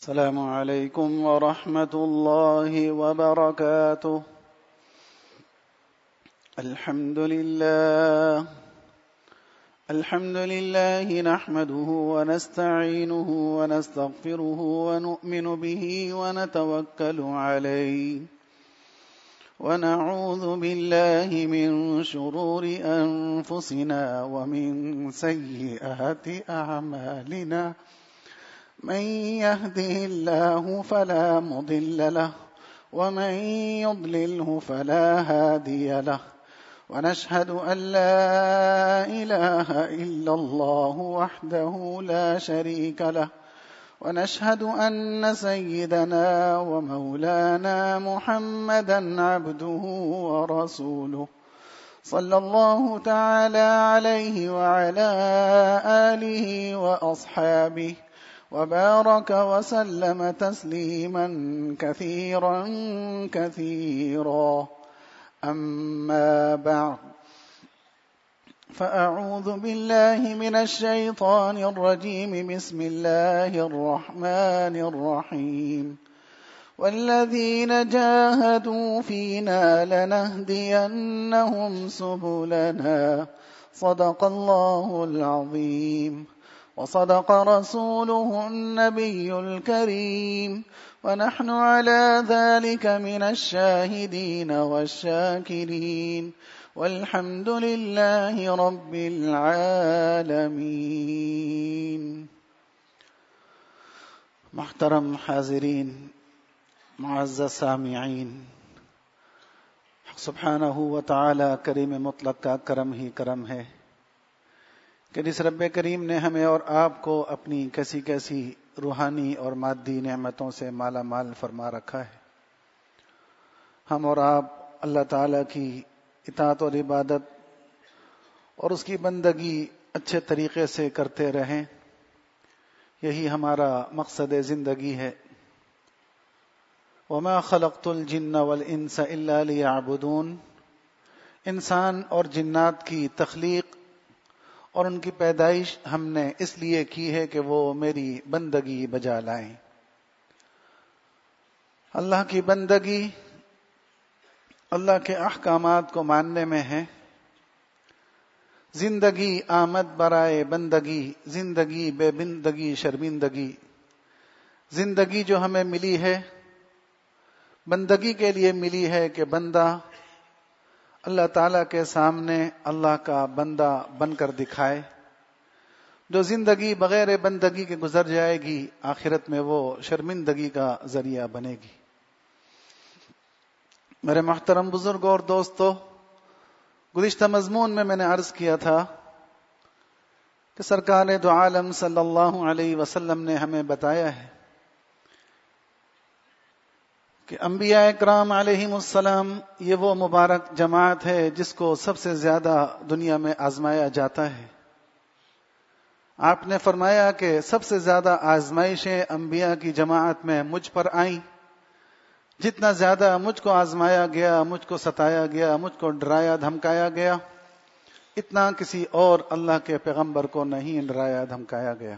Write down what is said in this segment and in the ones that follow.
السلام عليكم ورحمة الله وبركاته. الحمد لله نحمده ونستعينه ونستغفره ونؤمن به ونتوكل عليه ونعوذ بالله من شرور أنفسنا ومن سيئات أعمالنا. من يهده الله فلا مضل له ومن يضلله فلا هادي له، ونشهد أن لا إله إلا الله وحده لا شريك له، ونشهد أن سيدنا ومولانا محمدا عبده ورسوله صلى الله تعالى عليه وعلى آله وأصحابه وبارك وسلم تسليما كثيرا كثيرا. أما بعد، فأعوذ بالله من الشيطان الرجيم. بسم الله الرحمن الرحيم. والذين جاهدوا فينا لنهدينهم سبلنا، صدق الله العظيم وصدق رسوله النبي الكريم، ونحن على ذلك من الشاهدين والشاكرين، والحمد لله رب العالمين. محترم حاضرین، معزز سامعین، سبحانہ و تعالی کریم مطلق کا کرم ہی کرم ہے کہ جس رب کریم نے ہمیں اور آپ کو اپنی کیسی کیسی روحانی اور مادی نعمتوں سے مالا مال فرما رکھا ہے. ہم اور آپ اللہ تعالیٰ کی اطاعت اور عبادت اور اس کی بندگی اچھے طریقے سے کرتے رہیں، یہی ہمارا مقصد زندگی ہے. وما خلقت الجن والانس الا ليعبدون. انسان اور جنات کی تخلیق اور ان کی پیدائش ہم نے اس لیے کی ہے کہ وہ میری بندگی بجا لائیں. اللہ کی بندگی اللہ کے احکامات کو ماننے میں ہے. زندگی آمد برائے بندگی، زندگی بے بندگی شرمندگی. زندگی جو ہمیں ملی ہے بندگی کے لیے ملی ہے کہ بندہ اللہ تعالیٰ کے سامنے اللہ کا بندہ بن کر دکھائے. جو زندگی بغیر بندگی کے گزر جائے گی، آخرت میں وہ شرمندگی کا ذریعہ بنے گی. میرے محترم بزرگوں اور دوستو، گزشتہ مضمون میں نے عرض کیا تھا کہ سرکار دو عالم صلی اللہ علیہ وسلم نے ہمیں بتایا ہے کہ انبیاء اکرام علیہم السلام یہ وہ مبارک جماعت ہے جس کو سب سے زیادہ دنیا میں آزمایا جاتا ہے. آپ نے فرمایا کہ سب سے زیادہ آزمائشیں انبیاء کی جماعت میں مجھ پر آئیں. جتنا زیادہ مجھ کو آزمایا گیا، مجھ کو ستایا گیا، مجھ کو ڈرایا دھمکایا گیا، اتنا کسی اور اللہ کے پیغمبر کو نہیں ڈرایا دھمکایا گیا.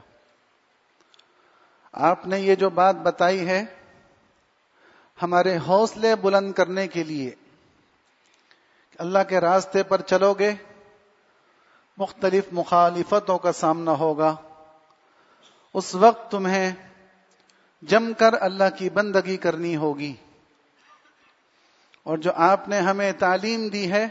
آپ نے یہ جو بات بتائی ہے ہمارے حوصلے بلند کرنے کے لیے. اللہ کے راستے پر چلو گے، مختلف مخالفتوں کا سامنا ہوگا. اس وقت تمہیں جم کر اللہ کی بندگی کرنی ہوگی. اور جو آپ نے ہمیں تعلیم دی ہے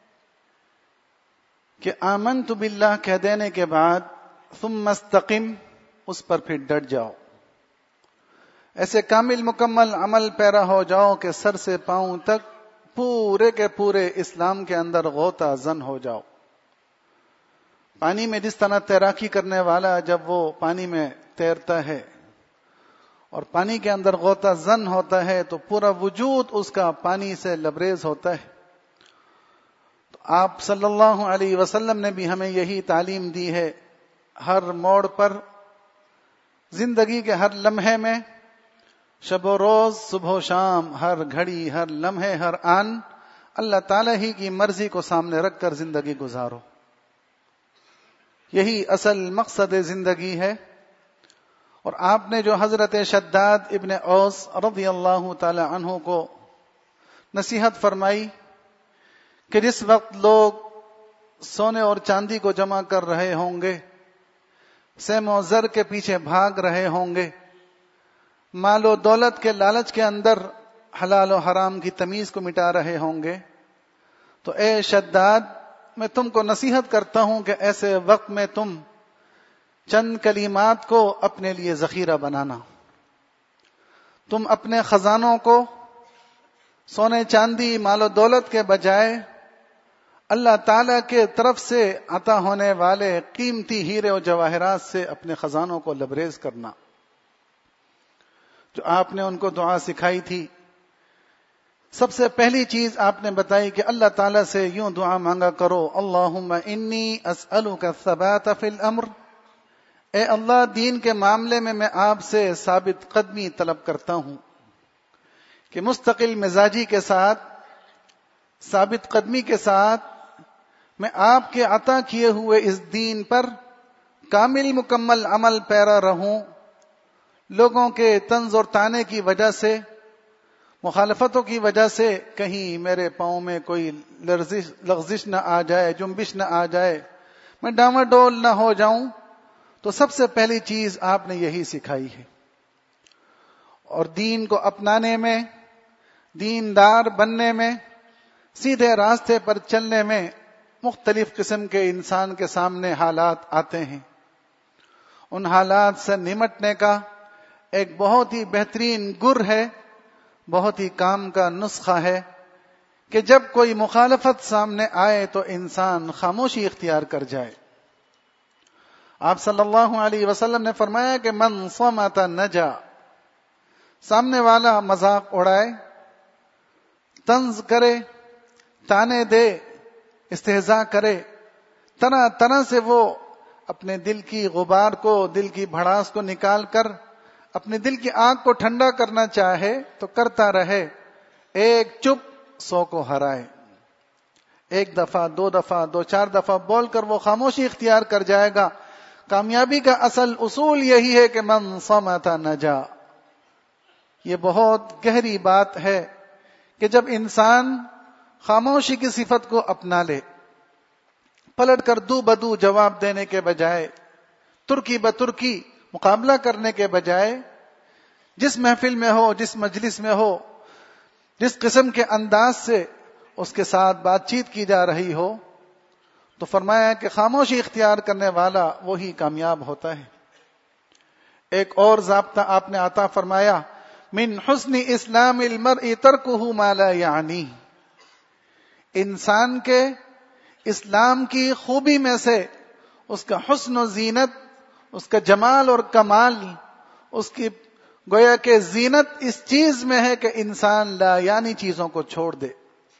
کہ آمنت باللہ کہہ دینے کے بعد ثم استقم، اس پر پھر ڈٹ جاؤ. ایسے کامل مکمل عمل پیرا ہو جاؤ کہ سر سے پاؤں تک پورے کے پورے اسلام کے اندر غوطہ زن ہو جاؤ. پانی میں جس طرح تیراکی کرنے والا جب وہ پانی میں تیرتا ہے اور پانی کے اندر غوطہ زن ہوتا ہے تو پورا وجود اس کا پانی سے لبریز ہوتا ہے. تو آپ صلی اللہ علیہ وسلم نے بھی ہمیں یہی تعلیم دی ہے. ہر موڑ پر، زندگی کے ہر لمحے میں، شب و روز، صبح و شام، ہر گھڑی، ہر لمحے، ہر آن اللہ تعالیٰ ہی کی مرضی کو سامنے رکھ کر زندگی گزارو. یہی اصل مقصد زندگی ہے. اور آپ نے جو حضرت شداد ابن اوس رضی اللہ تعالی عنہ کو نصیحت فرمائی کہ جس وقت لوگ سونے اور چاندی کو جمع کر رہے ہوں گے، سیم و زر کے پیچھے بھاگ رہے ہوں گے، مال و دولت کے لالچ کے اندر حلال و حرام کی تمیز کو مٹا رہے ہوں گے، تو اے شداد میں تم کو نصیحت کرتا ہوں کہ ایسے وقت میں تم چند کلمات کو اپنے لیے ذخیرہ بنانا. تم اپنے خزانوں کو سونے چاندی مال و دولت کے بجائے اللہ تعالی کے طرف سے عطا ہونے والے قیمتی ہیرے و جواہرات سے اپنے خزانوں کو لبریز کرنا. جو آپ نے ان کو دعا سکھائی تھی، سب سے پہلی چیز آپ نے بتائی کہ اللہ تعالیٰ سے یوں دعا مانگا کرو، اللہم انی اسألک الثبات فی الامر، اے اللہ دین کے معاملے میں آپ سے ثابت قدمی طلب کرتا ہوں کہ مستقل مزاجی کے ساتھ، ثابت قدمی کے ساتھ میں آپ کے عطا کیے ہوئے اس دین پر کامل مکمل عمل پیرا رہوں. لوگوں کے طنز اور طعنے کی وجہ سے، مخالفتوں کی وجہ سے کہیں میرے پاؤں میں کوئی لغزش نہ آ جائے، جنبش نہ آ جائے، میں ڈاواں ڈول نہ ہو جاؤں. تو سب سے پہلی چیز آپ نے یہی سکھائی ہے. اور دین کو اپنانے میں، دیندار بننے میں، سیدھے راستے پر چلنے میں مختلف قسم کے انسان کے سامنے حالات آتے ہیں. ان حالات سے نمٹنے کا ایک بہت ہی بہترین گر ہے، بہت ہی کام کا نسخہ ہے کہ جب کوئی مخالفت سامنے آئے تو انسان خاموشی اختیار کر جائے. آپ صلی اللہ علیہ وسلم نے فرمایا کہ من صمت نجا. سامنے والا مذاق اڑائے، طنز کرے، تانے دے، استہزاء کرے، طرح طرح سے وہ اپنے دل کی غبار کو، دل کی بھڑاس کو نکال کر اپنے دل کی آگ کو ٹھنڈا کرنا چاہے تو کرتا رہے. ایک چپ 100 کو ہرائے. ایک دفعہ، 2 دفعہ، 2-4 دفعہ بول کر وہ خاموشی اختیار کر جائے گا. کامیابی کا اصل اصول یہی ہے کہ من صمت نجا. یہ بہت گہری بات ہے کہ جب انسان خاموشی کی صفت کو اپنا لے، پلٹ کر دو بدو جواب دینے کے بجائے، ترکی بترکی مقابلہ کرنے کے بجائے، جس محفل میں ہو، جس مجلس میں ہو، جس قسم کے انداز سے اس کے ساتھ بات چیت کی جا رہی ہو، تو فرمایا کہ خاموشی اختیار کرنے والا وہی کامیاب ہوتا ہے. ایک اور ضابطہ آپ نے عطا فرمایا، من حسن اسلام المرء ترکہ ما لا یعنی. انسان کے اسلام کی خوبی میں سے، اس کا حسن و زینت، اس کا جمال اور کمال، اس کی گویا کہ زینت اس چیز میں ہے کہ انسان لا یعنی چیزوں کو چھوڑ دے.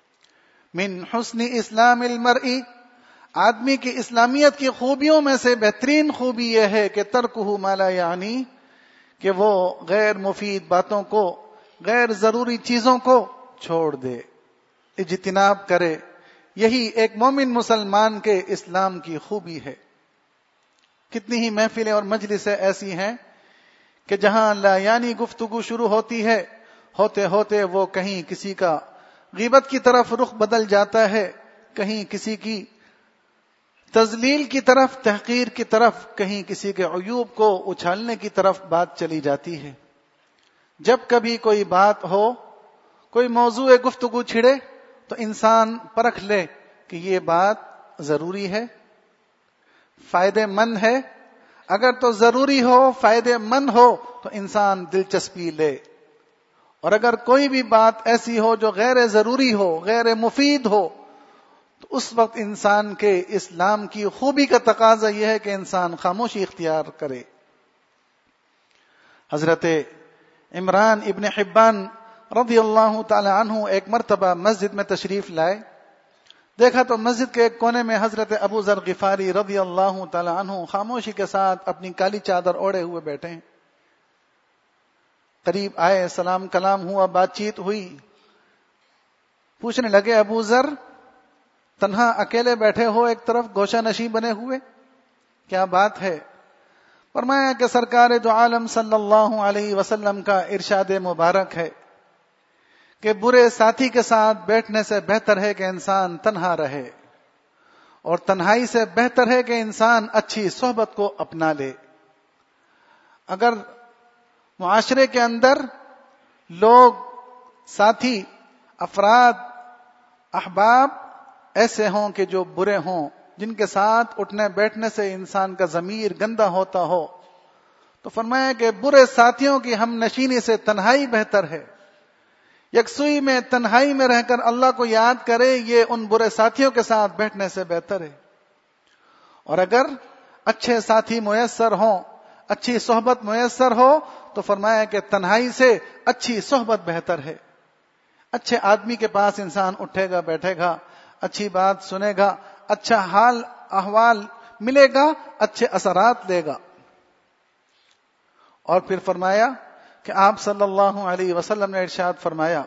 من حسن اسلام المرء، آدمی کی اسلامیت کی خوبیوں میں سے بہترین خوبی یہ ہے کہ ترکہ ما لا یعنی، کہ وہ غیر مفید باتوں کو، غیر ضروری چیزوں کو چھوڑ دے، اجتناب کرے. یہی ایک مومن مسلمان کے اسلام کی خوبی ہے. کتنی ہی محفلیں اور مجلسیں ایسی ہیں کہ جہاں لا یعنی گفتگو شروع ہوتی ہے، ہوتے ہوتے وہ کہیں کسی کا غیبت کی طرف رخ بدل جاتا ہے، کہیں کسی کی تذلیل کی طرف، تحقیر کی طرف، کہیں کسی کے عیوب کو اچھالنے کی طرف بات چلی جاتی ہے. جب کبھی کوئی بات ہو، کوئی موضوع گفتگو چھڑے تو انسان پرکھ لے کہ یہ بات ضروری ہے، فائدے مند ہے. اگر تو ضروری ہو، فائدے مند ہو تو انسان دلچسپی لے، اور اگر کوئی بھی بات ایسی ہو جو غیر ضروری ہو، غیر مفید ہو، تو اس وقت انسان کے اسلام کی خوبی کا تقاضا یہ ہے کہ انسان خاموشی اختیار کرے. حضرت عمران ابن حبان رضی اللہ تعالی عنہ ایک مرتبہ مسجد میں تشریف لائے. دیکھا تو مسجد کے ایک کونے میں حضرت ابو ذر غفاری رضی اللہ تعالی عنہ خاموشی کے ساتھ اپنی کالی چادر اوڑے ہوئے بیٹھے ہیں. قریب آئے، سلام کلام ہوا، بات چیت ہوئی. پوچھنے لگے، ابو ذر تنہا اکیلے بیٹھے ہو ایک طرف گوشہ نشیں بنے ہوئے، کیا بات ہے؟ فرمایا کہ سرکار دو عالم صلی اللہ علیہ وسلم کا ارشاد مبارک ہے کہ برے ساتھی کے ساتھ بیٹھنے سے بہتر ہے کہ انسان تنہا رہے، اور تنہائی سے بہتر ہے کہ انسان اچھی صحبت کو اپنا لے۔ اگر معاشرے کے اندر لوگ، ساتھی، افراد، احباب ایسے ہوں کہ جو برے ہوں، جن کے ساتھ اٹھنے بیٹھنے سے انسان کا ضمیر گندا ہوتا ہو، تو فرمایا کہ برے ساتھیوں کی ہم نشینی سے تنہائی بہتر ہے۔ یکسوئی میں تنہائی میں رہ کر اللہ کو یاد کرے، یہ ان برے ساتھیوں کے ساتھ بیٹھنے سے بہتر ہے۔ اور اگر اچھے ساتھی میسر ہوں، اچھی صحبت میسر ہو، تو فرمایا کہ تنہائی سے اچھی صحبت بہتر ہے۔ اچھے آدمی کے پاس انسان اٹھے گا، بیٹھے گا، اچھی بات سنے گا، اچھا حال احوال ملے گا، اچھے اثرات لے گا۔ اور پھر فرمایا کہ آپ صلی اللہ علیہ وسلم نے ارشاد فرمایا،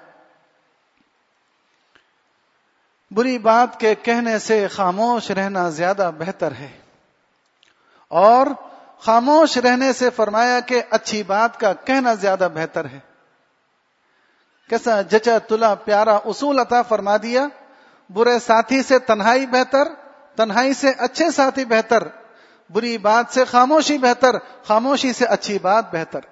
بری بات کے کہنے سے خاموش رہنا زیادہ بہتر ہے، اور خاموش رہنے سے فرمایا کہ اچھی بات کا کہنا زیادہ بہتر ہے۔ کیسا جچا تلا پیارا اصول عطا فرما دیا، برے ساتھی سے تنہائی بہتر، تنہائی سے اچھے ساتھی بہتر، بری بات سے خاموشی بہتر، خاموشی سے اچھی بات بہتر۔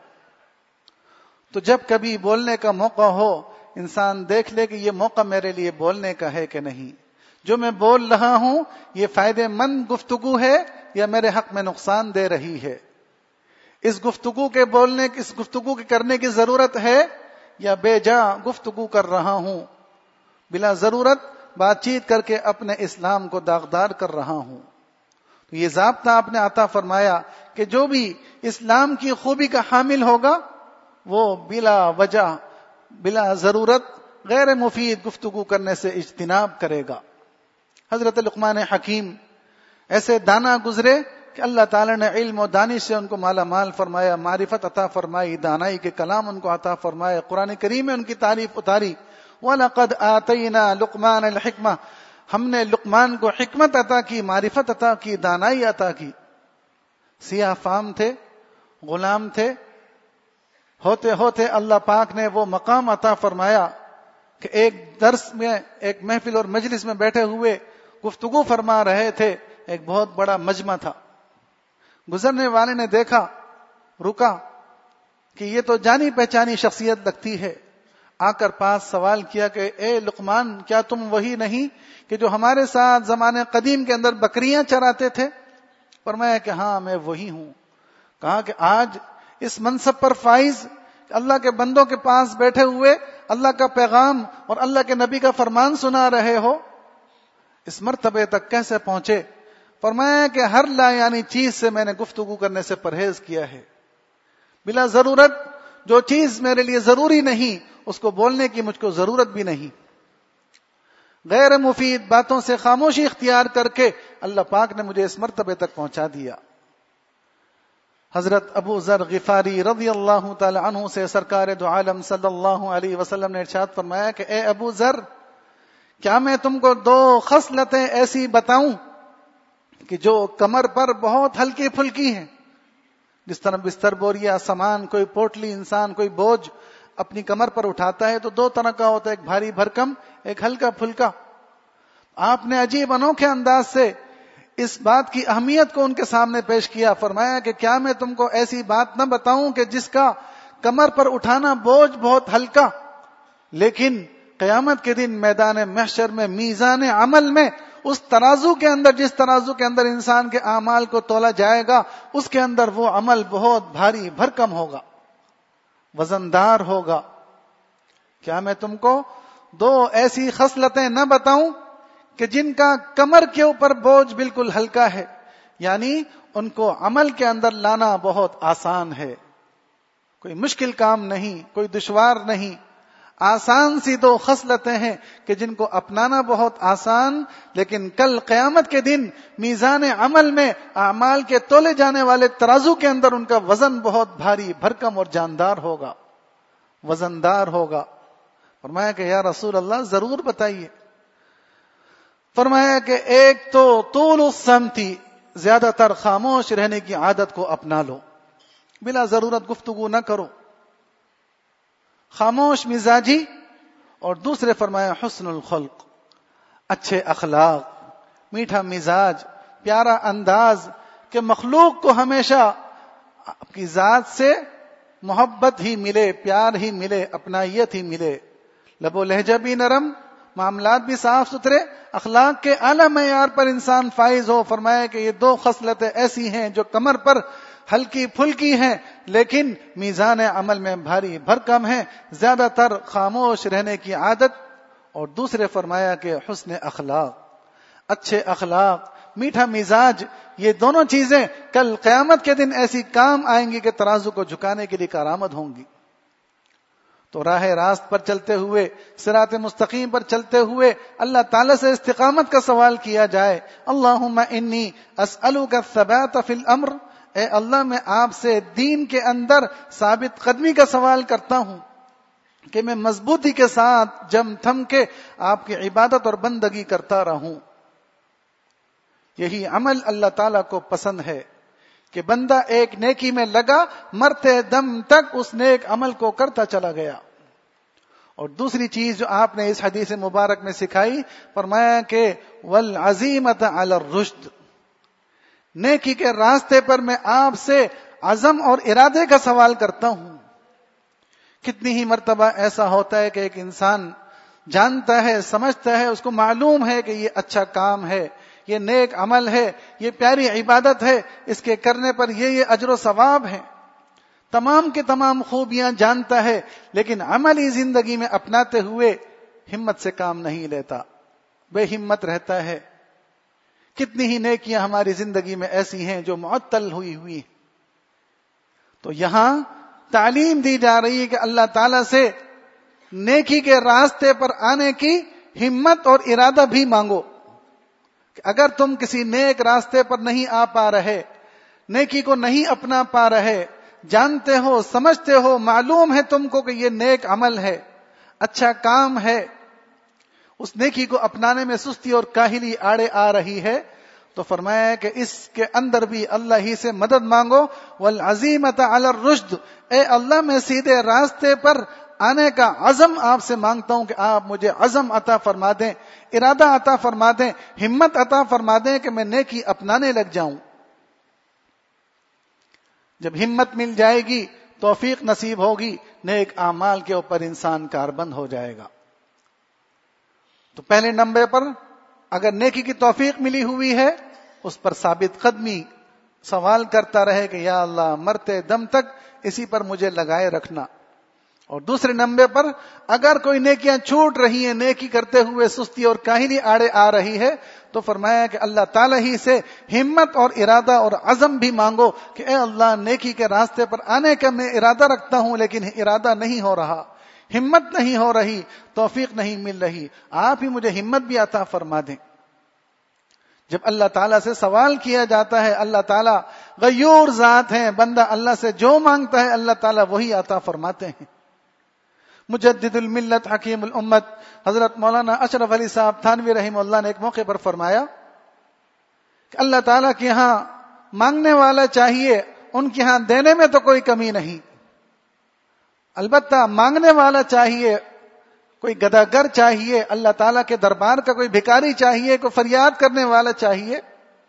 تو جب کبھی بولنے کا موقع ہو، انسان دیکھ لے کہ یہ موقع میرے لیے بولنے کا ہے کہ نہیں، جو میں بول رہا ہوں یہ فائدے مند گفتگو ہے یا میرے حق میں نقصان دے رہی ہے، اس گفتگو کے بولنے، اس گفتگو کے کرنے کی ضرورت ہے یا بے جا گفتگو کر رہا ہوں، بلا ضرورت بات چیت کر کے اپنے اسلام کو داغدار کر رہا ہوں۔ تو یہ ضابطہ آپ نے عطا فرمایا کہ جو بھی اسلام کی خوبی کا حامل ہوگا وہ بلا وجہ، بلا ضرورت غیر مفید گفتگو کرنے سے اجتناب کرے گا۔ حضرت لقمان حکیم ایسے دانا گزرے کہ اللہ تعالی نے علم و دانش سے ان کو مالا مال فرمایا، معرفت عطا فرمائی، دانائی کے کلام ان کو عطا فرمائے، قرآن کریم میں ان کی تعریف اتاری۔ وَلَقَدْ آتَيْنَا لُقْمَانَ الْحِكْمَةَ، ہم نے لقمان کو حکمت عطا کی، معرفت عطا کی، دانائی عطا کی۔ سیاہ فام تھے، غلام تھے، ہوتے ہوتے اللہ پاک نے وہ مقام عطا فرمایا کہ ایک درس میں، ایک محفل اور مجلس میں بیٹھے ہوئے گفتگو فرما رہے تھے، ایک بہت بڑا مجمع تھا۔ گزرنے والے نے دیکھا، رکا کہ یہ تو جانی پہچانی شخصیت لگتی ہے، آ کر پاس سوال کیا کہ اے لقمان، کیا تم وہی نہیں کہ جو ہمارے ساتھ زمانے قدیم کے اندر بکریاں چراتے تھے؟ فرمایا کہ ہاں میں وہی ہوں۔ کہا کہ آج اس منصب پر فائز، اللہ کے بندوں کے پاس بیٹھے ہوئے اللہ کا پیغام اور اللہ کے نبی کا فرمان سنا رہے ہو، اس مرتبے تک کیسے پہنچے؟ فرمایا کہ ہر لا یعنی چیز سے میں نے گفتگو کرنے سے پرہیز کیا ہے، بلا ضرورت جو چیز میرے لیے ضروری نہیں اس کو بولنے کی مجھ کو ضرورت بھی نہیں۔ غیر مفید باتوں سے خاموشی اختیار کر کے اللہ پاک نے مجھے اس مرتبے تک پہنچا دیا۔ حضرت ابو ذر غفاری رضی اللہ تعالی عنہ سے سرکار دو عالم صلی اللہ علیہ وسلم نے ارشاد فرمایا کہ اے ابو ذر، کیا میں تم کو دو خصلتیں ایسی بتاؤں کہ جو کمر پر بہت ہلکی پھلکی ہیں؟ جس طرح بستر، بوریا، سامان، کوئی پوٹلی، انسان کوئی بوجھ اپنی کمر پر اٹھاتا ہے تو دو طرح کا ہوتا ہے، ایک بھاری بھرکم، ایک ہلکا پھلکا۔ آپ نے عجیب انوکھے انداز سے اس بات کی اہمیت کو ان کے سامنے پیش کیا۔ فرمایا کہ کیا میں تم کو ایسی بات نہ بتاؤں کہ جس کا کمر پر اٹھانا بوجھ بہت ہلکا، لیکن قیامت کے دن میدان محشر میں، میزان عمل میں، اس ترازو کے اندر، جس ترازو کے اندر انسان کے اعمال کو تولا جائے گا، اس کے اندر وہ عمل بہت بھاری بھرکم ہوگا، وزندار ہوگا۔ کیا میں تم کو دو ایسی خصلتیں نہ بتاؤں کہ جن کا کمر کے اوپر بوجھ بالکل ہلکا ہے، یعنی ان کو عمل کے اندر لانا بہت آسان ہے، کوئی مشکل کام نہیں، کوئی دشوار نہیں، آسان سی دو خصلتیں ہیں کہ جن کو اپنانا بہت آسان، لیکن کل قیامت کے دن میزان عمل میں اعمال کے تولے جانے والے ترازو کے اندر ان کا وزن بہت بھاری بھرکم اور جاندار ہوگا، وزندار ہوگا۔ فرمایا کہ یا رسول اللہ ضرور بتائیے۔ فرمایا کہ ایک تو طول الصمتی، زیادہ تر خاموش رہنے کی عادت کو اپنا لو۔ بلا ضرورت گفتگو نہ کرو. خاموش مزاجی. اور دوسرے فرمایا حسن الخلق، اچھے اخلاق، میٹھا مزاج، پیارا انداز، کہ مخلوق کو ہمیشہ آپ کی ذات سے محبت ہی ملے، پیار ہی ملے، اپنائیت ہی ملے. لب و لہجہ بھی نرم، معاملات بھی صاف ستھرے، اخلاق کے اعلیٰ معیار پر انسان فائز ہو. فرمایا کہ یہ دو خصلتیں ایسی ہیں جو کمر پر ہلکی پھلکی ہیں لیکن میزان عمل میں بھاری بھرکم ہیں. زیادہ تر خاموش رہنے کی عادت. اور دوسرے فرمایا کہ حسن اخلاق، اچھے اخلاق، میٹھا مزاج، یہ دونوں چیزیں کل قیامت کے دن ایسی کام آئیں گی کہ ترازو کو جھکانے کے لیے کارآمد ہوں گی. تو راہ راست پر چلتے ہوئے، صراط مستقیم پر چلتے ہوئے اللہ تعالیٰ سے استقامت کا سوال کیا جائے. اللہم انی اسألک الثبات فی الامر، اے اللہ میں آپ سے دین کے اندر ثابت قدمی کا سوال کرتا ہوں کہ میں مضبوطی کے ساتھ جم تھم کے آپ کی عبادت اور بندگی کرتا رہوں. یہی عمل اللہ تعالیٰ کو پسند ہے کہ بندہ ایک نیکی میں لگا، مرتے دم تک اس نیک عمل کو کرتا چلا گیا. اور دوسری چیز جو آپ نے اس حدیث مبارک میں سکھائی، فرمایا کہ والعزیمۃ علی الرشد، نیکی کے راستے پر میں آپ سے عزم اور ارادے کا سوال کرتا ہوں. کتنی ہی مرتبہ ایسا ہوتا ہے کہ ایک انسان جانتا ہے، سمجھتا ہے، اس کو معلوم ہے کہ یہ اچھا کام ہے، یہ نیک عمل ہے، یہ پیاری عبادت ہے، اس کے کرنے پر یہ اجر و ثواب ہے، تمام کے تمام خوبیاں جانتا ہے، لیکن عملی زندگی میں اپناتے ہوئے ہمت سے کام نہیں لیتا، بے ہمت رہتا ہے. کتنی ہی نیکیاں ہماری زندگی میں ایسی ہیں جو معطل ہوئی. تو یہاں تعلیم دی جا رہی ہے کہ اللہ تعالیٰ سے نیکی کے راستے پر آنے کی ہمت اور ارادہ بھی مانگو. کہ اگر تم کسی نیک راستے پر نہیں آ پا رہے، نیکی کو نہیں اپنا پا رہے، جانتے ہو، سمجھتے ہو، معلوم ہے تم کو کہ یہ نیک عمل ہے، اچھا کام ہے، اس نیکی کو اپنانے میں سستی اور کاہلی آڑے آ رہی ہے، تو فرمایا کہ اس کے اندر بھی اللہ ہی سے مدد مانگو. والعزیمۃ علی الرشد، اے اللہ میں سیدھے راستے پر آنے کا عزم آپ سے مانگتا ہوں کہ آپ مجھے عزم عطا فرما دیں، ارادہ عطا فرما دیں، ہمت عطا فرما دیں کہ میں نیکی اپنانے لگ جاؤں. جب ہمت مل جائے گی، توفیق نصیب ہوگی، نیک اعمال کے اوپر انسان کاربند ہو جائے گا. تو پہلے نمبر پر اگر نیکی کی توفیق ملی ہوئی ہے، اس پر ثابت قدمی، سوال کرتا رہے کہ یا اللہ مرتے دم تک اسی پر مجھے لگائے رکھنا. اور دوسرے نمبر پر اگر کوئی نیکیاں چھوٹ رہی ہیں، نیکی کرتے ہوئے سستی اور کاہلی آڑے آ رہی ہے، تو فرمایا کہ اللہ تعالیٰ ہی سے ہمت اور ارادہ اور عزم بھی مانگو کہ اے اللہ نیکی کے راستے پر آنے کا میں ارادہ رکھتا ہوں، لیکن ارادہ نہیں ہو رہا، ہمت نہیں ہو رہی، توفیق نہیں مل رہی، آپ ہی مجھے ہمت بھی عطا فرما دیں. جب اللہ تعالیٰ سے سوال کیا جاتا ہے، اللہ تعالیٰ غیور ذات ہیں، بندہ اللہ سے جو مانگتا ہے اللہ تعالیٰ وہی عطا فرماتے ہیں. مجدد الملت حکیم الامت حضرت مولانا اشرف علی صاحب تھانوی رحمہ اللہ نے ایک موقع پر فرمایا کہ اللہ تعالیٰ کے ہاں مانگنے والا چاہیے، ان کے ہاں دینے میں تو کوئی کمی نہیں، البتہ مانگنے والا چاہیے، کوئی گداگر چاہیے، اللہ تعالیٰ کے دربار کا کوئی بھکاری چاہیے، کوئی فریاد کرنے والا چاہیے.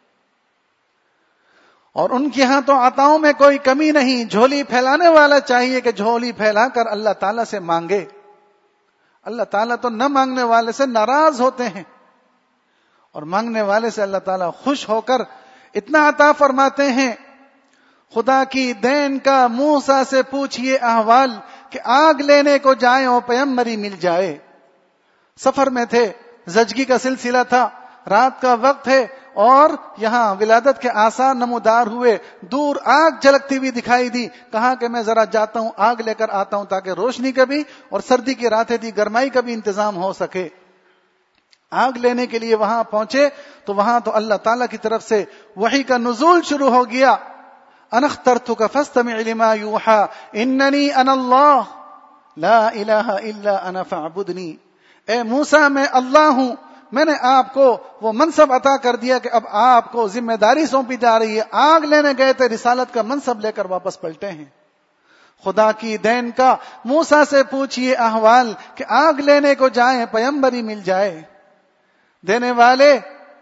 اور ان کے ہاں تو عطاؤں میں کوئی کمی نہیں، جھولی پھیلانے والا چاہیے کہ جھولی پھیلا کر اللہ تعالیٰ سے مانگے. اللہ تعالیٰ تو نہ مانگنے والے سے ناراض ہوتے ہیں، اور مانگنے والے سے اللہ تعالیٰ خوش ہو کر اتنا عطا فرماتے ہیں. خدا کی دین کا موسیٰ سے پوچھئے احوال کہ آگ لینے کو جائیں اور پیمبری مل جائے. سفر میں تھے، زچگی کا سلسلہ تھا، رات کا وقت ہے اور یہاں ولادت کے آثار نمودار ہوئے، دور آگ جلکتی ہوئی دکھائی دی. کہا کہ میں ذرا جاتا ہوں، آگ لے کر آتا ہوں تاکہ روشنی کا بھی اور سردی کی راتیں تھی، گرمائی کا بھی انتظام ہو سکے. آگ لینے کے لیے وہاں پہنچے تو وہاں تو اللہ تعالیٰ کی طرف سے وحی کا نزول شروع ہو گیا. انا اخترتک فاستمع لما یوحی اننی انا اللہ لا الہ الا انا فاعبدنی. اے موسیٰ میں اللہ ہوں، میں نے آپ کو وہ منصب عطا کر دیا کہ اب آپ کو ذمہ داری سونپی جا رہی ہے. آگ لینے گئے تھے, رسالت کا منصب لے کر واپس پلٹے ہیں. خدا کی دین کا موسیٰ سے پوچھئے احوال کہ آگ لینے کو جائیں پیمبری مل جائے. دینے والے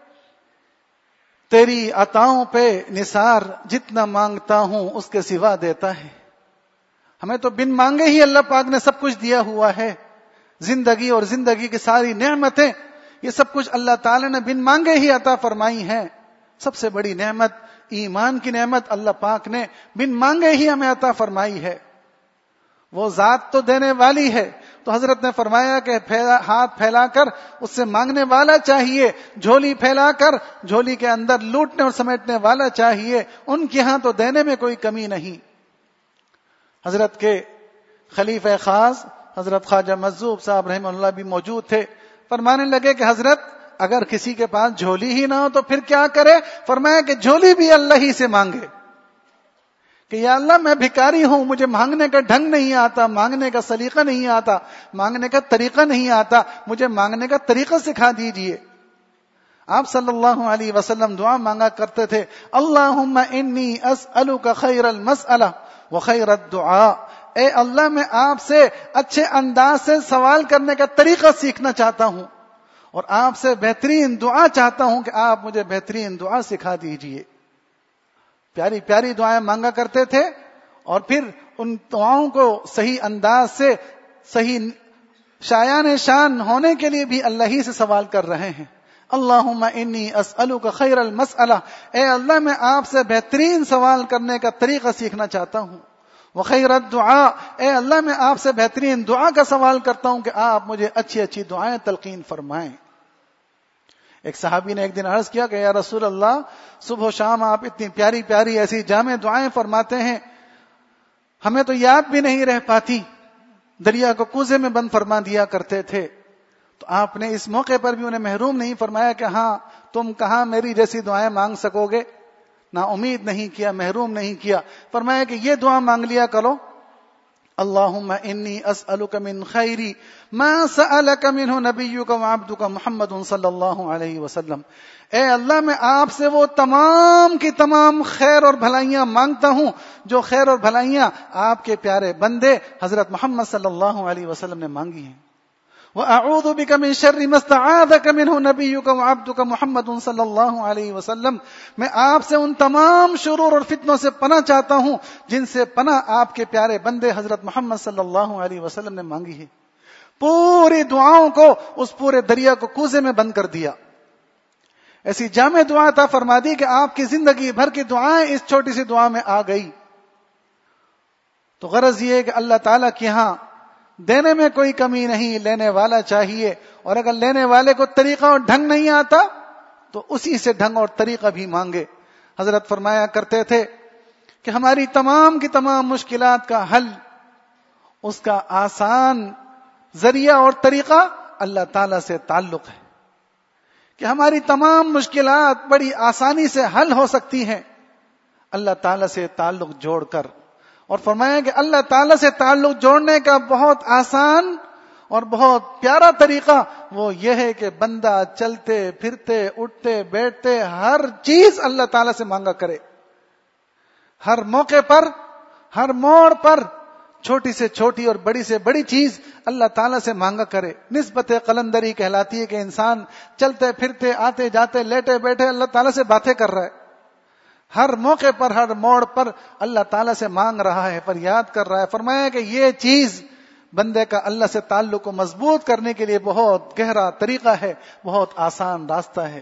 تیری عطاؤں پہ نثار, جتنا مانگتا ہوں اس کے سوا دیتا ہے. ہمیں تو بن مانگے ہی اللہ پاک نے سب کچھ دیا ہوا ہے. زندگی اور زندگی کی ساری نعمتیں, یہ سب کچھ اللہ تعالی نے بن مانگے ہی عطا فرمائی ہیں. سب سے بڑی نعمت ایمان کی نعمت اللہ پاک نے بن مانگے ہی ہمیں عطا فرمائی ہے. وہ ذات تو دینے والی ہے, تو حضرت نے فرمایا کہ ہاتھ پھیلا کر اس سے مانگنے والا چاہیے, جھولی پھیلا کر جھولی کے اندر لوٹنے اور سمیٹنے والا چاہیے. ان کے ہاں تو دینے میں کوئی کمی نہیں. حضرت کے خلیفہ خاص حضرت خواجہ مجذوب صاحب رحمہ اللہ بھی موجود تھے. فرمانے لگے کہ حضرت اگر کسی کے پاس جھولی ہی نہ ہو تو پھر کیا کرے؟ فرمایا کہ جھولی بھی اللہ ہی سے مانگے کہ یا اللہ میں بھکاری ہوں, مجھے مانگنے کا ڈھنگ نہیں آتا, مانگنے کا سلیقہ نہیں آتا, مانگنے کا طریقہ نہیں آتا, مجھے مانگنے کا طریقہ سکھا دیجئے. آپ صلی اللہ علیہ وسلم دعا مانگا کرتے تھے, اللہم انی اسألک خیر المسئلہ وخیر الدعاء. اے اللہ میں آپ سے اچھے انداز سے سوال کرنے کا طریقہ سیکھنا چاہتا ہوں اور آپ سے بہترین دعا چاہتا ہوں کہ آپ مجھے بہترین دعا سکھا دیجئے. پیاری پیاری دعائیں مانگا کرتے تھے اور پھر ان دعاؤں کو صحیح انداز سے صحیح شایان شان ہونے کے لیے بھی اللہ ہی سے سوال کر رہے ہیں. اللہم انی اسألک خیر المسئلہ, اے اللہ میں آپ سے بہترین سوال کرنے کا طریقہ سیکھنا چاہتا ہوں. وخیر الدعاء, اے اللہ میں آپ سے بہترین دعا کا سوال کرتا ہوں کہ آپ مجھے اچھی اچھی دعائیں تلقین فرمائیں. ایک صحابی نے ایک دن عرض کیا کہ یا رسول اللہ, صبح و شام آپ اتنی پیاری پیاری ایسی جامع دعائیں فرماتے ہیں, ہمیں تو یاد بھی نہیں رہ پاتی. دریا کو کوزے میں بند فرما دیا کرتے تھے. تو آپ نے اس موقع پر بھی انہیں محروم نہیں فرمایا کہ ہاں تم کہاں میری جیسی دعائیں مانگ سکو گے, نا امید نہیں کیا, محروم نہیں کیا. فرمایا کہ یہ دعا مانگ لیا کرو, اللہم انی اسألک من خیری ما سألک منہ نبیک وعبدک محمد صلی اللہ علیہ وسلم. اے اللہ میں آپ سے وہ تمام کی تمام خیر اور بھلائیاں مانگتا ہوں جو خیر اور بھلائیاں آپ کے پیارے بندے حضرت محمد صلی اللہ علیہ وسلم نے مانگی ہیں. وَأَعُوذُ بِكَ مِن شَرِّ مَا اسْتَعَاذَكَ مِنْهُ نَبِيُّكَ وَعَبْدُكَ مُحَمَّدٌ صلی اللہ علیہ وسلم. میں آپ سے ان تمام شرور اور فتنوں سے پناہ چاہتا ہوں جن سے پناہ آپ کے پیارے بندے حضرت محمد صلی اللہ علیہ وسلم نے مانگی ہے. پوری دعاؤں کو اس پورے دریا کو کوزے میں بند کر دیا. ایسی جامع دعا عطا فرما دی کہ آپ کی زندگی بھر کی دعائیں اس چھوٹی سی دعا میں آ گئی. تو غرض یہ ہے کہ اللہ تعالیٰ کے ہاں دینے میں کوئی کمی نہیں, لینے والا چاہیے. اور اگر لینے والے کو طریقہ اور ڈھنگ نہیں آتا تو اسی سے ڈھنگ اور طریقہ بھی مانگے. حضرت فرمایا کرتے تھے کہ ہماری تمام کی تمام مشکلات کا حل, اس کا آسان ذریعہ اور طریقہ اللہ تعالیٰ سے تعلق ہے. کہ ہماری تمام مشکلات بڑی آسانی سے حل ہو سکتی ہیں اللہ تعالیٰ سے تعلق جوڑ کر. اور فرمایا کہ اللہ تعالیٰ سے تعلق جوڑنے کا بہت آسان اور بہت پیارا طریقہ وہ یہ ہے کہ بندہ چلتے پھرتے اٹھتے بیٹھتے ہر چیز اللہ تعالیٰ سے مانگا کرے. ہر موقع پر, ہر موڑ پر چھوٹی سے چھوٹی اور بڑی سے بڑی چیز اللہ تعالیٰ سے مانگا کرے. نسبت قلندری کہلاتی ہے کہ انسان چلتے پھرتے آتے جاتے لیٹے بیٹھے اللہ تعالیٰ سے باتیں کر رہا ہے. ہر موقع پر ہر موڑ پر اللہ تعالیٰ سے مانگ رہا ہے, فریاد کر رہا ہے. فرمایا کہ یہ چیز بندے کا اللہ سے تعلق کو مضبوط کرنے کے لیے بہت گہرا طریقہ ہے, بہت آسان راستہ ہے.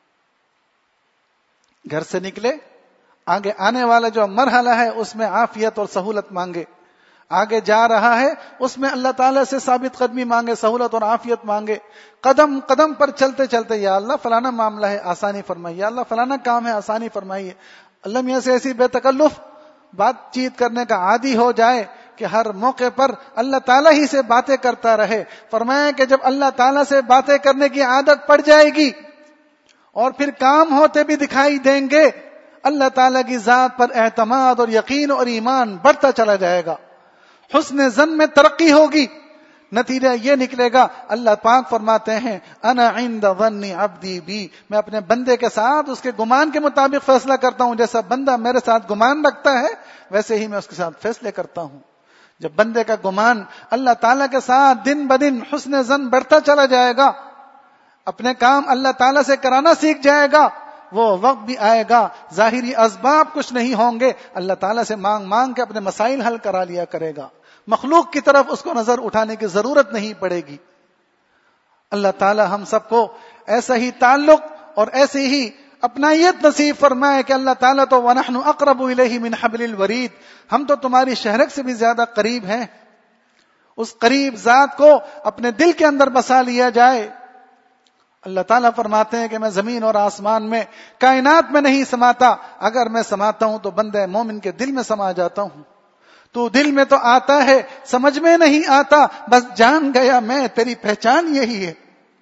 گھر سے نکلے, آگے آنے والا جو مرحلہ ہے اس میں عافیت اور سہولت مانگے. آگے جا رہا ہے اس میں اللہ تعالیٰ سے ثابت قدمی مانگے, سہولت اور عافیت مانگے. قدم قدم پر چلتے چلتے یا اللہ فلانا معاملہ ہے آسانی فرمائیے, یا اللہ فلانا کام ہے آسانی فرمائیے. اللہ میاں سے ایسی بے تکلف بات چیت کرنے کا عادی ہو جائے کہ ہر موقع پر اللہ تعالیٰ ہی سے باتیں کرتا رہے. فرمایا کہ جب اللہ تعالیٰ سے باتیں کرنے کی عادت پڑ جائے گی اور پھر کام ہوتے بھی دکھائی دیں گے, اللہ تعالیٰ کی ذات پر اعتماد اور یقین اور ایمان بڑھتا چلا جائے گا. حسن ظن میں ترقی ہوگی, نتیجہ یہ نکلے گا، اللہ پاک فرماتے ہیں انا عند ظن عبدی بی، میں اپنے بندے کے ساتھ اس کے گمان کے مطابق فیصلہ کرتا ہوں. جیسا بندہ میرے ساتھ گمان رکھتا ہے ویسے ہی میں اس کے ساتھ فیصلے کرتا ہوں. جب بندے کا گمان اللہ تعالیٰ کے ساتھ دن بدن حسن ظن بڑھتا چلا جائے گا، اپنے کام اللہ تعالیٰ سے کرانا سیکھ جائے گا، وہ وقت بھی آئے گا ظاہری اسباب کچھ نہیں ہوں گے، اللہ تعالیٰ سے مانگ مانگ کے اپنے مسائل حل کرا لیا کرے گا. مخلوق کی طرف اس کو نظر اٹھانے کی ضرورت نہیں پڑے گی. اللہ تعالیٰ ہم سب کو ایسا ہی تعلق اور ایسی ہی اپنائیت نصیب فرمائے کہ اللہ تعالیٰ تو وَنَحْنُ أَقْرَبُ إِلَيْهِ مِنْ حَبْلِ الْوَرِيدِ، ہم تو تمہاری شہرک سے بھی زیادہ قریب ہیں. اس قریب ذات کو اپنے دل کے اندر بسا لیا جائے. اللہ تعالیٰ فرماتے ہیں کہ میں زمین اور آسمان میں کائنات میں نہیں سماتا، اگر میں سماتا ہوں تو بندہ مومن کے دل میں سما جاتا ہوں. تو دل میں تو آتا ہے سمجھ میں نہیں آتا، بس جان گیا میں تیری پہچان یہی ہے.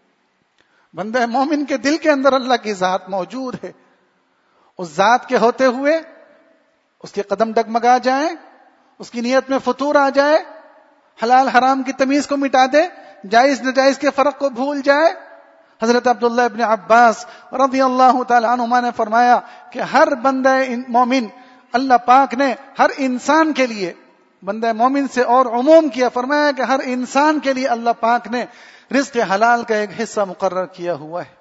بندہ مومن کے دل کے اندر اللہ کی ذات موجود ہے. اس ذات کے ہوتے ہوئے اس کے قدم ڈگمگا جائیں، اس کی نیت میں فطور آ جائے، حلال حرام کی تمیز کو مٹا دے، جائز ناجائز کے فرق کو بھول جائے. حضرت عبداللہ ابن عباس رضی اللہ تعالی عنہما نے فرمایا کہ ہر بندہ مومن اللہ پاک نے ہر انسان کے لیے، بندہ مومن سے اور عموم کیا، فرمایا کہ ہر انسان کے لیے اللہ پاک نے رزق حلال کا ایک حصہ مقرر کیا ہوا ہے.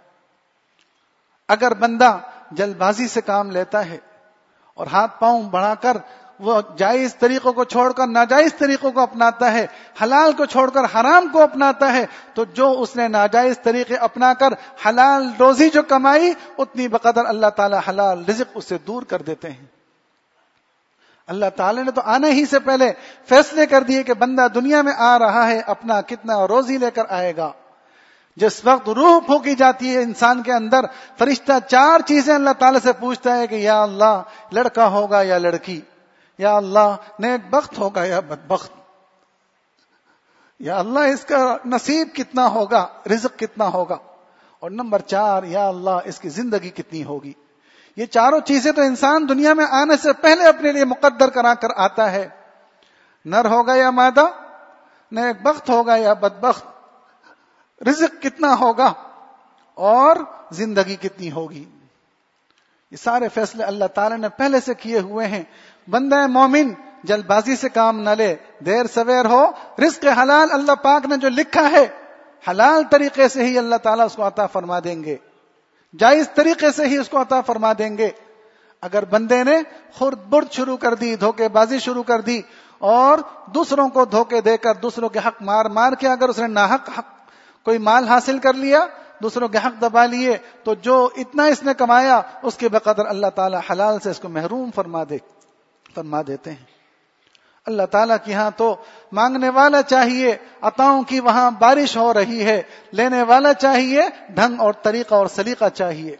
اگر بندہ جلد بازی سے کام لیتا ہے اور ہاتھ پاؤں بڑھا کر وہ جائز طریقوں کو چھوڑ کر ناجائز طریقوں کو اپناتا ہے، حلال کو چھوڑ کر حرام کو اپناتا ہے، تو جو اس نے ناجائز طریقے اپنا کر حلال روزی جو کمائی، اتنی بقدر اللہ تعالی حلال رزق اس سے دور کر دیتے ہیں. اللہ تعالی نے تو آنے ہی سے پہلے فیصلے کر دیے کہ بندہ دنیا میں آ رہا ہے، اپنا کتنا روزی لے کر آئے گا. جس وقت روح پھونکی جاتی ہے انسان کے اندر، فرشتہ 4 چیزیں اللہ تعالی سے پوچھتا ہے کہ یا اللہ لڑکا ہوگا یا لڑکی، یا اللہ نیک بخت ہوگا یا بدبخت، یا اللہ اس کا نصیب کتنا ہوگا، رزق کتنا ہوگا، اور نمبر 4 یا اللہ اس کی زندگی کتنی ہوگی. یہ 4 چیزیں تو انسان دنیا میں آنے سے پہلے اپنے لیے مقدر کرا کر آتا ہے. نر ہوگا یا مادہ، نیک بخت ہوگا یا بدبخت، رزق کتنا ہوگا اور زندگی کتنی ہوگی. یہ سارے فیصلے اللہ تعالی نے پہلے سے کیے ہوئے ہیں. بندہ مومن جلد بازی سے کام نہ لے، دیر سویر ہو، رزق حلال اللہ پاک نے جو لکھا ہے حلال طریقے سے ہی اللہ تعالیٰ اس کو عطا فرما دیں گے، جائز طریقے سے ہی اس کو عطا فرما دیں گے. اگر بندے نے خرد برد شروع کر دی، دھوکے بازی شروع کر دی، اور دوسروں کو دھوکے دے کر دوسروں کے حق مار مار کے اگر اس نے ناحق کوئی مال حاصل کر لیا، دوسروں کے حق دبا لیے، تو جو اتنا اس نے کمایا اس کے بقدر اللہ تعالیٰ حلال سے اس کو محروم فرما دیتے ہیں. اللہ تعالیٰ کی ہاں تو مانگنے والا چاہیے، عطاؤں کی وہاں بارش ہو رہی ہے، لینے والا چاہیے، ڈھنگ اور طریقہ اور سلیقہ چاہیے.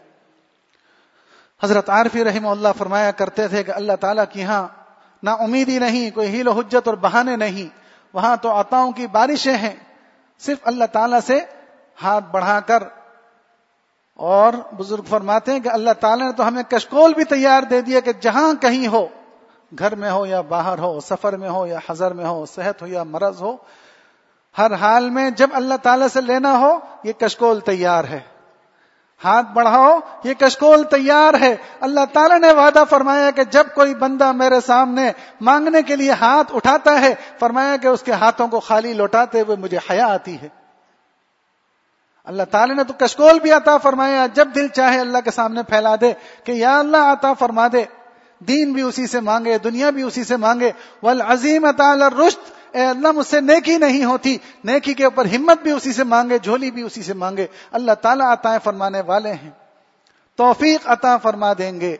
حضرت عارفی رحمہ اللہ فرمایا کرتے تھے کہ اللہ تعالیٰ کی ہاں نا امیدی نہیں، کوئی حیل و حجت اور بہانے نہیں، وہاں تو عطاؤں کی بارشیں ہیں. صرف اللہ تعالیٰ سے ہاتھ بڑھا کر. اور بزرگ فرماتے ہیں کہ اللہ تعالیٰ نے تو ہمیں کشکول بھی تیار دے دیا کہ جہاں کہیں ہو، گھر میں ہو یا باہر ہو، سفر میں ہو یا حضر میں ہو، صحت ہو یا مرض ہو، ہر حال میں جب اللہ تعالیٰ سے لینا ہو یہ کشکول تیار ہے. ہاتھ بڑھاؤ، یہ کشکول تیار ہے. اللہ تعالیٰ نے وعدہ فرمایا کہ جب کوئی بندہ میرے سامنے مانگنے کے لیے ہاتھ اٹھاتا ہے، فرمایا کہ اس کے ہاتھوں کو خالی لوٹاتے ہوئے مجھے حیا آتی ہے. اللہ تعالیٰ نے تو کشکول بھی عطا فرمایا، جب دل چاہے اللہ کے سامنے پھیلا دے کہ یا اللہ عطا فرما دے. دین بھی اسی سے مانگے، دنیا بھی اسی سے مانگے. والعزیمۃ علی الرشد، اے اللہ مجھ سے نیکی نہیں ہوتی، نیکی کے اوپر ہمت بھی اسی سے مانگے، جھولی بھی اسی سے مانگے. اللہ تعالیٰ عطائیں فرمانے والے ہیں، توفیق عطا فرما دیں گے.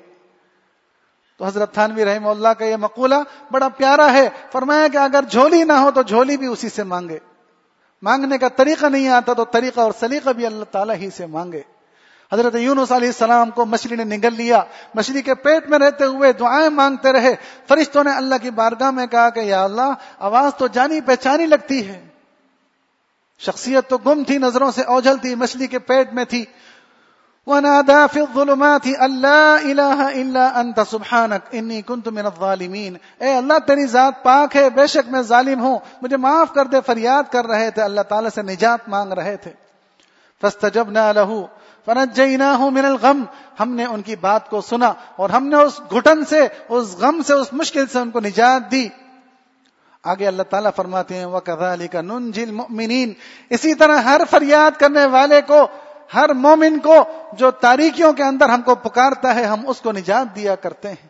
تو حضرت تھانوی رحمہ اللہ کا یہ مقولہ بڑا پیارا ہے. فرمایا کہ اگر جھولی نہ ہو تو جھولی بھی اسی سے مانگے، مانگنے کا طریقہ نہیں آتا تو طریقہ اور سلیقہ بھی اللہ تعالیٰ ہی سے مانگے. حضرت یونس علیہ السلام کو مچھلی نے نگل لیا، مچھلی کے پیٹ میں رہتے ہوئے دعائیں مانگتے رہے. فرشتوں نے اللہ کی بارگاہ میں کہا کہ یا اللہ آواز تو جانی پہچانی لگتی ہے، شخصیت تو گم تھی، نظروں سے اوجھل تھی، مچھلی کے پیٹ میں تھی. وَنَادَى فِي الظُّلُمَاتِ أَن لَّا إِلَٰهَ إِلَّا أَنتَ سُبْحَانَكَ إِنِّي كُنتُ مِنَ الظَّالِمِينَ. اے اللہ تیری ذات پاک ہے، بے شک میں ظالم ہوں، مجھے معاف کر دے. فریاد کر رہے تھے، اللہ تعالیٰ سے نجات مانگ رہے تھے. فَاسْتَجَبْنَا لَهُ فَنَجَّيْنَاهُ مِنَ الْغَمِّ. ہم نے ان کی بات کو سنا اور ہم نے اس گھٹن سے، اس غم سے، اس مشکل سے ان کو نجات دی. آگے اللہ تعالیٰ فرماتے ہیں وَكَذَلِكَ نُنْجِي الْمُؤْمِنِينَ. اسی طرح ہر فریاد کرنے والے کو، ہر مومن کو جو تاریکیوں کے اندر ہم کو پکارتا ہے، ہم اس کو نجات دیا کرتے ہیں.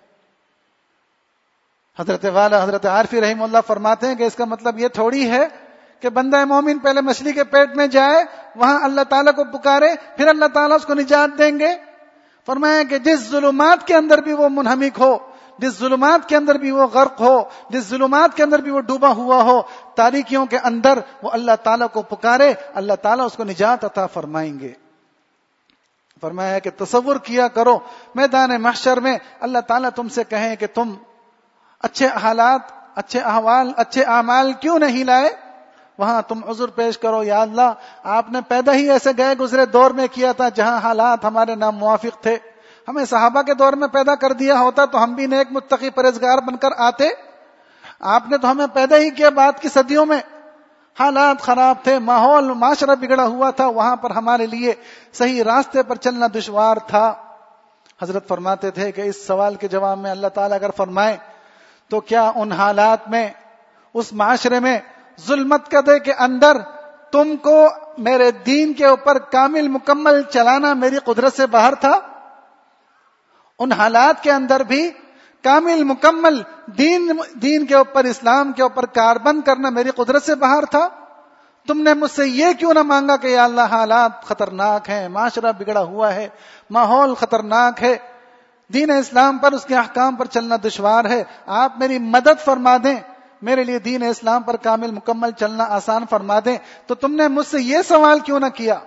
حضرت والا حضرت عارفی رحمہ اللہ فرماتے ہیں کہ اس کا مطلب یہ تھوڑی ہے کہ بندہ مومن پہلے مچھلی کے پیٹ میں جائے، وہاں اللہ تعالیٰ کو پکارے، پھر اللہ تعالیٰ اس کو نجات دیں گے. فرمایا کہ جس ظلمات کے اندر بھی وہ منہمک ہو، جس ظلمات کے اندر بھی وہ غرق ہو، جس ظلمات کے اندر بھی وہ ڈوبا ہوا ہو، تاریکیوں کے اندر وہ اللہ تعالیٰ کو پکارے، اللہ تعالیٰ اس کو نجات عطا فرمائیں گے. فرمایا کہ تصور کیا کرو میدان محشر میں اللہ تعالیٰ تم سے کہیں کہ تم اچھے حالات، اچھے احوال، اچھے اعمال کیوں نہیں لائے. وہاں تم عذر پیش کرو، یا اللہ آپ نے پیدا ہی ایسے گئے گزرے دور میں کیا تھا جہاں حالات ہمارے ناموافق تھے. ہمیں صحابہ کے دور میں پیدا کر دیا ہوتا تو ہم بھی نیک متقی پرہیزگار بن کر آتے. آپ نے تو ہمیں پیدا ہی کیا بعد کی صدیوں میں، حالات خراب تھے، ماحول معاشرہ بگڑا ہوا تھا، وہاں پر ہمارے لیے صحیح راستے پر چلنا دشوار تھا. حضرت فرماتے تھے کہ اس سوال کے جواب میں اللہ تعالیٰ اگر فرمائے تو کیا ان حالات میں، اس معاشرے میں، ظلمت قدے کے اندر تم کو میرے دین کے اوپر کامل مکمل چلانا میری قدرت سے باہر تھا؟ ان حالات کے اندر بھی کامل مکمل دین کے اوپر، اسلام کے اوپر کاربند کرنا میری قدرت سے باہر تھا؟ تم نے مجھ سے یہ کیوں نہ مانگا کہ یا اللہ حالات خطرناک ہیں، معاشرہ بگڑا ہوا ہے، ماحول خطرناک ہے، دین اسلام پر، اس کے احکام پر چلنا دشوار ہے، آپ میری مدد فرما دیں، میرے لیے دین اسلام پر کامل مکمل چلنا آسان فرما دیں. تو تم نے مجھ سے یہ سوال کیوں نہ کیا؟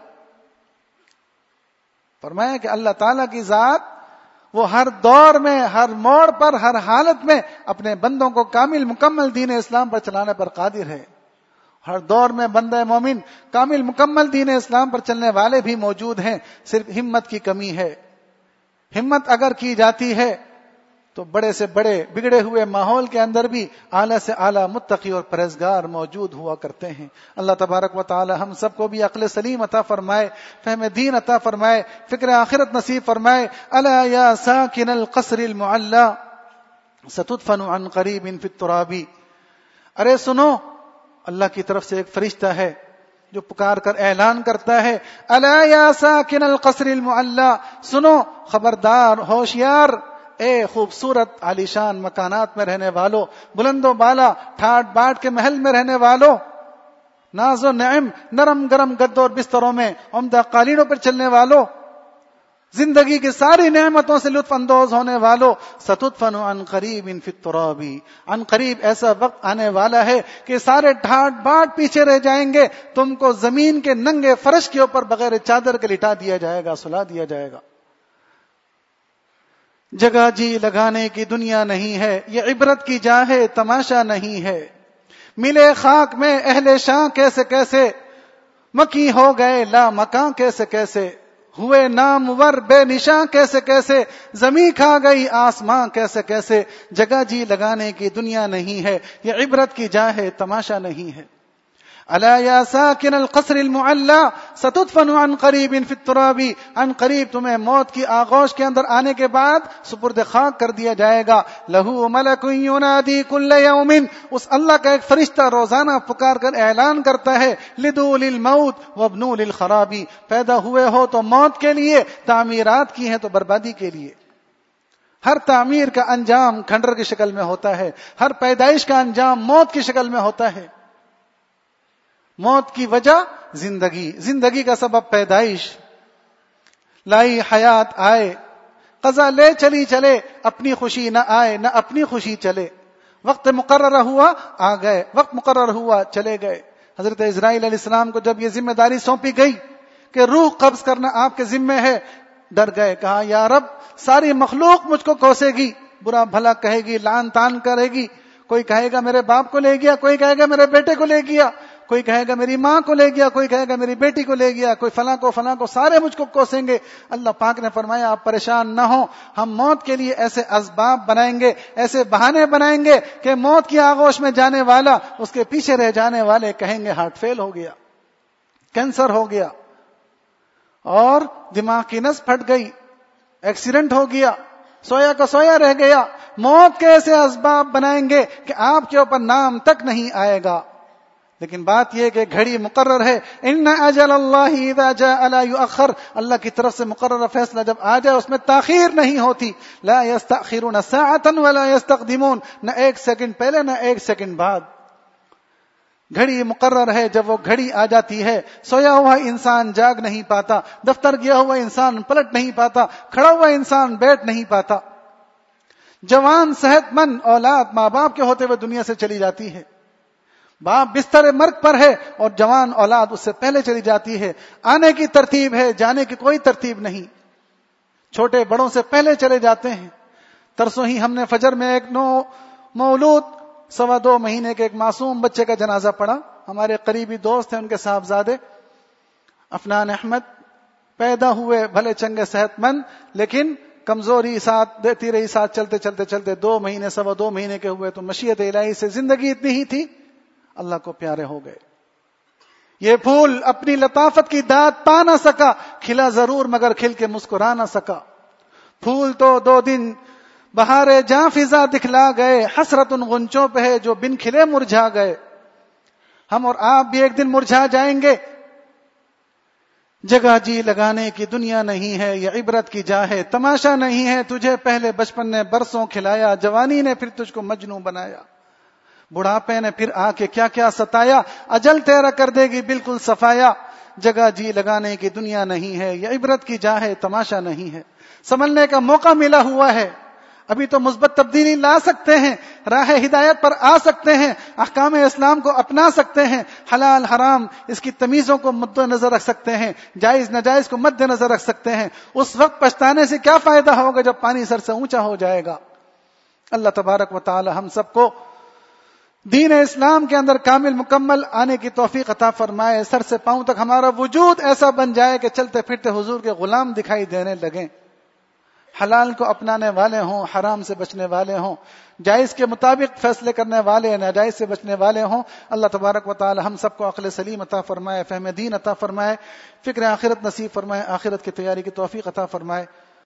فرمایا کہ اللہ تعالیٰ کی ذات وہ ہر دور میں، ہر موڑ پر، ہر حالت میں اپنے بندوں کو کامل مکمل دین اسلام پر چلانے پر قادر ہے. ہر دور میں بندہ مومن کامل مکمل دین اسلام پر چلنے والے بھی موجود ہیں، صرف ہمت کی کمی ہے. ہمت اگر کی جاتی ہے تو بڑے سے بڑے بگڑے ہوئے ماحول کے اندر بھی اعلیٰ سے اعلیٰ متقی اور پرہیزگار موجود ہوا کرتے ہیں. اللہ تبارک و تعالی ہم سب کو بھی عقل سلیم عطا فرمائے، فہم دین عطا فرمائے، فکر آخرت نصیب فرمائے. الا یا ساکن القصر المعلی ستدفن عن قریب فی التراب. ارے سنو، اللہ کی طرف سے ایک فرشتہ ہے جو پکار کر اعلان کرتا ہے، الا یا ساکن القصر المعلی، سنو، خبردار، ہوشیار، اے خوبصورت عالیشان مکانات میں رہنے والو، بلند و بالا ٹھاٹ باٹ کے محل میں رہنے والو، ناز و نعم، نرم گرم گدوں اور بستروں میں عمدہ قالینوں پر چلنے والو، زندگی کی ساری نعمتوں سے لطف اندوز ہونے والو، ستدفن عن قریب فی التراب، عن قریب ایسا وقت آنے والا ہے کہ سارے ٹھاٹ باٹ پیچھے رہ جائیں گے، تم کو زمین کے ننگے فرش کے اوپر بغیر چادر کے لٹا دیا جائے گا، سلا دیا جائے گا. جگہ جی لگانے کی دنیا نہیں ہے، یہ عبرت کی جا ہے، تماشا نہیں ہے. ملے خاک میں اہل شاہ کیسے کیسے، مکی ہو گئے لا مکاں کیسے کیسے، ہوئے نامور بے نشاں کیسے کیسے، زمین کھا گئی آسماں کیسے کیسے. جگہ جی لگانے کی دنیا نہیں ہے، یہ عبرت کی جا ہے، تماشا نہیں ہے. الا یا ساکن القصر المعلی ستدفن عن قریب فی التراب، عن قریب تمہیں موت کی آغوش کے اندر آنے کے بعد سپرد خاک کر دیا جائے گا. لہو ملک ینادی کل یوم، اس اللہ کا ایک فرشتہ روزانہ پکار کر اعلان کرتا ہے، لدوا للموت وابنوا للخراب، پیدا ہوئے ہو تو موت کے لیے، تعمیرات کی ہیں تو بربادی کے لیے. ہر تعمیر کا انجام کھنڈر کی شکل میں ہوتا ہے، ہر پیدائش کا انجام موت کی شکل میں ہوتا ہے. موت کی وجہ زندگی، زندگی کا سبب پیدائش. لائی حیات آئے، قضا لے چلی چلے، اپنی خوشی نہ آئے نہ اپنی خوشی چلے. وقت مقرر ہوا آ گئے، وقت مقرر ہوا چلے گئے. حضرت اسرائیل علیہ السلام کو جب یہ ذمہ داری سونپی گئی کہ روح قبض کرنا آپ کے ذمے ہے، ڈر گئے. کہا یا رب ساری مخلوق مجھ کو کوسے گی، برا بھلا کہے گی، لعن تان کرے گی. کوئی کہے گا میرے باپ کو لے گیا، کوئی کہے گا میرے بیٹے کو لے گیا، کوئی کہے گا میری ماں کو لے گیا، کوئی کہے گا میری بیٹی کو لے گیا، کوئی فلاں کو، سارے مجھ کو کوسیں گے۔ اللہ پاک نے فرمایا آپ پریشان نہ ہوں، ہم موت کے لیے ایسے اسباب بنائیں گے، ایسے بہانے بنائیں گے کہ موت کی آغوش میں جانے والا، اس کے پیچھے رہ جانے والے کہیں گے ہارٹ فیل ہو گیا، کینسر ہو گیا، اور دماغ کی نس پھٹ گئی، ایکسیڈنٹ ہو گیا، سویا کا سویا رہ گیا۔ موت کے ایسے اسباب بنائیں گے کہ آپ کے اوپر نام تک نہیں آئے گا۔ لیکن بات یہ کہ گھڑی مقرر ہے، ان اجل اللہ اذا جاء لا یؤخر، اللہ کی طرف سے مقررہ فیصلہ جب آ جائے اس میں تاخیر نہیں ہوتی۔ لا یستأخرون ساعة ولا یستقدمون، نہ ایک سیکنڈ پہلے نہ ایک سیکنڈ بعد۔ گھڑی مقرر ہے، جب وہ گھڑی آ جاتی ہے سویا ہوا انسان جاگ نہیں پاتا، دفتر گیا ہوا انسان پلٹ نہیں پاتا، کھڑا ہوا انسان بیٹھ نہیں پاتا۔ جوان صحت مند اولاد ماں باپ کے ہوتے ہوئے دنیا سے چلی جاتی ہے، باپ بستر مرگ پر ہے اور جوان اولاد اس سے پہلے چلی جاتی ہے۔ آنے کی ترتیب ہے، جانے کی کوئی ترتیب نہیں، چھوٹے بڑوں سے پہلے چلے جاتے ہیں۔ ترسوں ہی ہم نے فجر میں ایک مولود 2.25 مہینے کے ایک معصوم بچے کا جنازہ پڑھا۔ ہمارے قریبی دوست ہیں، ان کے صاحبزادے عفنان احمد، پیدا ہوئے بھلے چنگے صحت مند، لیکن کمزوری ساتھ دیتی رہی، ساتھ چلتے 2 مہینے 2.25 مہینے کے ہوئے تو مشیت الہی سے زندگی اتنی ہی تھی، اللہ کو پیارے ہو گئے۔ یہ پھول اپنی لطافت کی داد پا نہ سکا، کھلا ضرور مگر کھل کے مسکرا نہ سکا۔ پھول تو 2 دن بہارے جاں فضا دکھلا گئے، حسرت ان غنچوں پہ ہے جو بن کھلے مرجھا گئے۔ ہم اور آپ بھی ایک دن مرجھا جائیں گے۔ جگہ جی لگانے کی دنیا نہیں ہے، یہ عبرت کی جا ہے، تماشا نہیں ہے، تجھے پہلے بچپن نے برسوں کھلایا، جوانی نے پھر تجھ کو مجنوں بنایا، بڑھاپے نے پھر آ کے کیا کیا ستایا، اجل تیرا کر دے گی بالکل صفایا۔ جگہ جی لگانے کی دنیا نہیں ہے، یہ عبرت کی جا ہے، تماشا نہیں ہے۔ سنبھلنے کا موقع ملا ہوا ہے، ابھی تو مثبت تبدیلی لا سکتے ہیں، راہ ہدایت پر آ سکتے ہیں، احکام اسلام کو اپنا سکتے ہیں، حلال حرام اس کی تمیزوں کو مد نظر رکھ سکتے ہیں، جائز ناجائز کو مد نظر رکھ سکتے ہیں۔ اس وقت پچھتانے سے کیا فائدہ ہوگا جب پانی سر سے اونچا ہو جائے گا۔ اللہ تبارک و تعالی ہم سب کو دین اسلام کے اندر کامل مکمل آنے کی توفیق عطا فرمائے، سر سے پاؤں تک ہمارا وجود ایسا بن جائے کہ چلتے پھرتے حضور کے غلام دکھائی دینے لگیں، حلال کو اپنانے والے ہوں، حرام سے بچنے والے ہوں، جائز کے مطابق فیصلے کرنے والے، ناجائز سے بچنے والے ہوں۔ اللہ تبارک و تعالی ہم سب کو عقل سلیم عطا فرمائے، فہم دین عطا فرمائے، فکر آخرت نصیب فرمائے، آخرت کی تیاری کی توفیق عطا فرمائے۔